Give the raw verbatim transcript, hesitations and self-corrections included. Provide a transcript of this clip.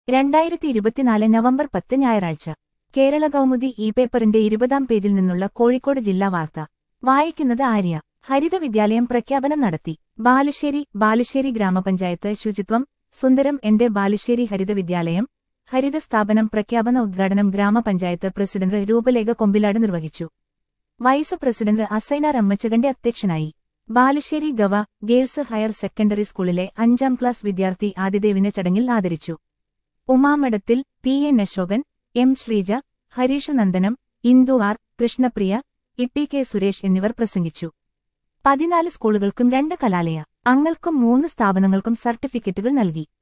രണ്ടായിരത്തി ഇരുപത്തിനാല് നവംബർ പത്ത് ഞായറാഴ്ച കേരള കൗമുദി ഇ പേപ്പറിന്റെ ഇരുപതാം പേജിൽ നിന്നുള്ള കോഴിക്കോട് ജില്ലാ വാർത്ത വായിക്കുന്നത് ആര്യ. ഹരിത വിദ്യാലയം പ്രഖ്യാപനം നടത്തി. ബാലുശ്ശേരി ബാലുശ്ശേരി ഗ്രാമപഞ്ചായത്ത് ശുചിത്വം സുന്ദരം എന്റെ ബാലുശ്ശേരി ഹരിത വിദ്യാലയം ഹരിത സ്ഥാപനം പ്രഖ്യാപന ഉദ്ഘാടനം ഗ്രാമപഞ്ചായത്ത് പ്രസിഡന്റ് രൂപലേഖ കൊമ്പിലാട് നിർവഹിച്ചു. വൈസ് പ്രസിഡന്റ് അസൈനാർ അമ്മച്ചകണ്ടി അധ്യക്ഷനായി. ബാലുശ്ശേരി ഗവ. ഗേൾസ് ഹയർ സെക്കൻഡറി സ്കൂളിലെ അഞ്ചാം ക്ലാസ് വിദ്യാർത്ഥി ആദിദേവിനെ ചടങ്ങിൽ ആദരിച്ചു. ഉമാമഠത്തിൽ P N Ashokan, M Sreeja, Hareesh Nandanam, Indu R, Krishnapriya, Itty K Suresh എന്നിവർ പ്രസംഗിച്ചു. പതിനാല് സ്കൂളുകൾക്കും രണ്ട് കലാലയ അംഗങ്ങൾക്കും മൂന്ന് സ്ഥാപനങ്ങൾക്കും സർട്ടിഫിക്കറ്റുകൾ നൽകി.